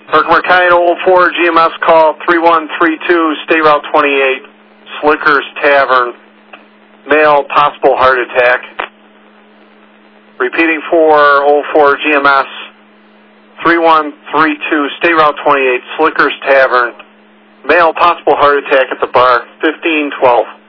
Herkimer County 04 GMS call 3132, State Route 28, Slicker's Tavern, male, possible heart attack. Repeating for 04 GMS 3132, State Route 28, Slicker's Tavern, male, possible heart attack at the bar, 1512.